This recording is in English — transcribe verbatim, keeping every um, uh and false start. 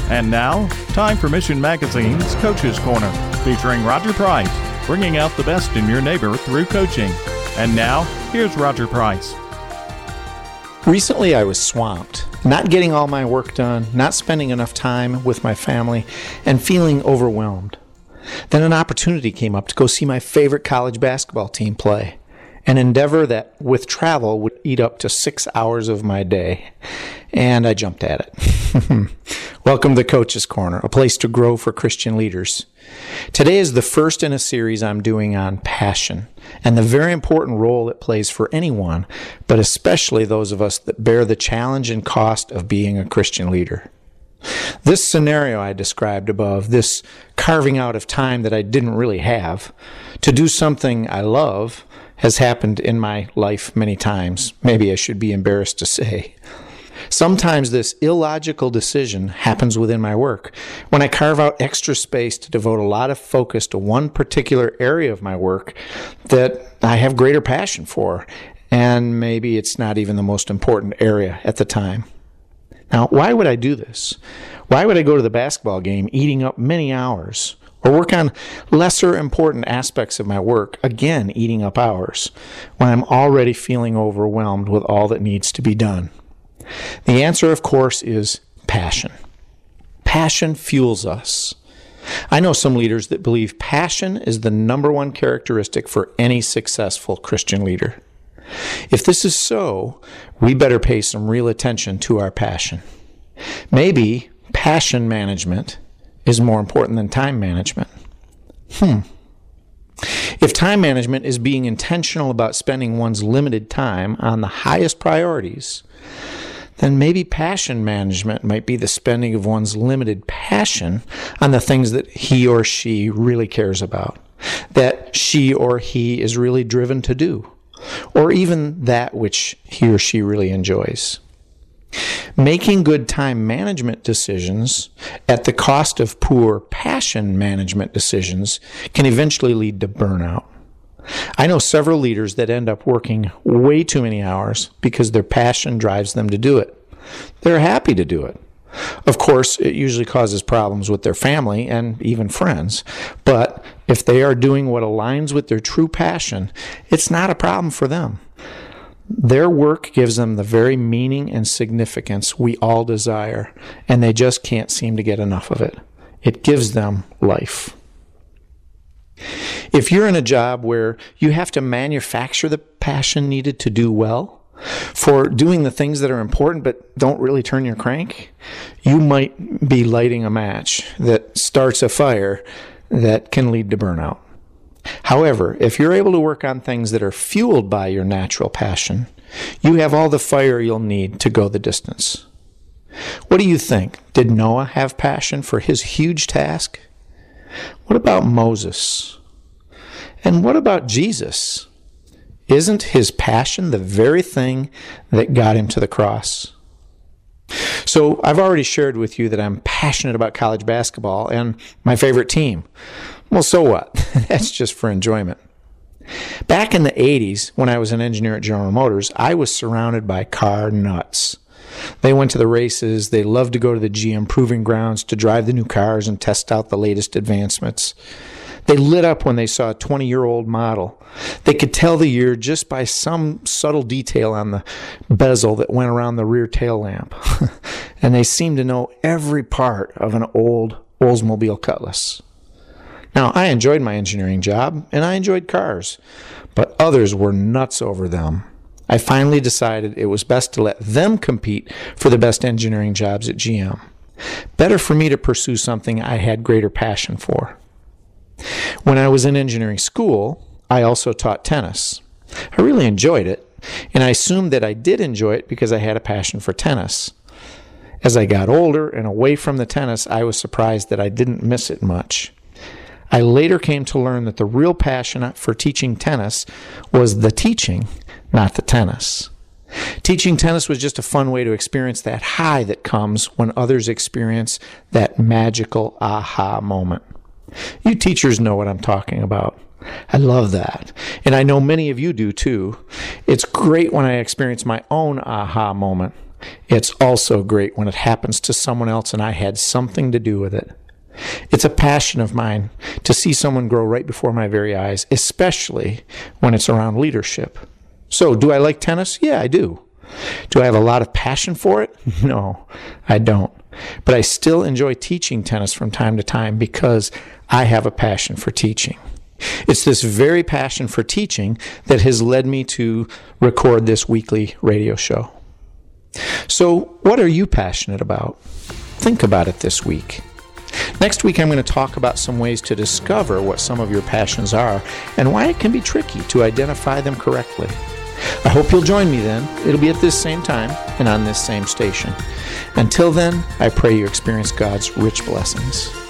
And now, time for Mission Magazine's Coach's Corner, featuring Roger Price, bringing out the best in your neighbor through coaching. And now, here's Roger Price. Recently, I was swamped, not getting all my work done, not spending enough time with my family, and feeling overwhelmed. Then an opportunity came up to go see my favorite college basketball team play, an endeavor that, with travel, would eat up to six hours of my day, and I jumped at it. Welcome to Coach's Corner, a place to grow for Christian leaders. Today is the first in a series I'm doing on passion, and the very important role it plays for anyone, but especially those of us that bear the challenge and cost of being a Christian leader. This scenario I described above, this carving out of time that I didn't really have, to do something I love, has happened in my life many times. Maybe I should be embarrassed to say. Sometimes this illogical decision happens within my work, when I carve out extra space to devote a lot of focus to one particular area of my work that I have greater passion for, and maybe it's not even the most important area at the time. Now, why would I do this? Why would I go to the basketball game eating up many hours, or work on lesser important aspects of my work, again eating up hours, when I'm already feeling overwhelmed with all that needs to be done? The answer, of course, is passion. Passion fuels us. I know some leaders that believe passion is the number one characteristic for any successful Christian leader. If this is so, we better pay some real attention to our passion. Maybe passion management is more important than time management. Hmm. If time management is being intentional about spending one's limited time on the highest priorities, then maybe passion management might be the spending of one's limited passion on the things that he or she really cares about, that she or he is really driven to do, or even that which he or she really enjoys. Making good time management decisions at the cost of poor passion management decisions can eventually lead to burnout. I know several leaders that end up working way too many hours because their passion drives them to do it. They're happy to do it. Of course, it usually causes problems with their family and even friends, but if they are doing what aligns with their true passion, it's not a problem for them. Their work gives them the very meaning and significance we all desire, and they just can't seem to get enough of it. It gives them life. If you're in a job where you have to manufacture the passion needed to do well, for doing the things that are important but don't really turn your crank, you might be lighting a match that starts a fire that can lead to burnout. However, if you're able to work on things that are fueled by your natural passion, you have all the fire you'll need to go the distance. What do you think? Did Noah have passion for his huge task? What about Moses? And what about Jesus? Isn't his passion the very thing that got him to the cross? So I've already shared with you that I'm passionate about college basketball and my favorite team. Well, so what? That's just for enjoyment. Back in the eighties, when I was an engineer at General Motors, I was surrounded by car nuts. They went to the races. They loved to go to the G M Proving Grounds to drive the new cars and test out the latest advancements. They lit up when they saw a twenty-year-old model. They could tell the year just by some subtle detail on the bezel that went around the rear tail lamp. And they seemed to know every part of an old Oldsmobile Cutlass. Now, I enjoyed my engineering job, and I enjoyed cars, but others were nuts over them. I finally decided it was best to let them compete for the best engineering jobs at G M. Better for me to pursue something I had greater passion for. When I was in engineering school, I also taught tennis. I really enjoyed it, and I assumed that I did enjoy it because I had a passion for tennis. As I got older and away from the tennis, I was surprised that I didn't miss it much. I later came to learn that the real passion for teaching tennis was the teaching, not the tennis. Teaching tennis was just a fun way to experience that high that comes when others experience that magical aha moment. You teachers know what I'm talking about. I love that. And I know many of you do too. It's great when I experience my own aha moment. it's also great when it happens to someone else and I had something to do with it. It's a passion of mine to see someone grow right before my very eyes, especially when it's around leadership. So, do I like tennis? Yeah, I do. Do I have a lot of passion for it? No, I don't. But I still enjoy teaching tennis from time to time because I have a passion for teaching. It's this very passion for teaching that has led me to record this weekly radio show. So, what are you passionate about? Think about it this week. Next week, I'm going to talk about some ways to discover what some of your passions are and why it can be tricky to identify them correctly. I hope you'll join me then. It'll be at this same time and on this same station. Until then, I pray you experience God's rich blessings.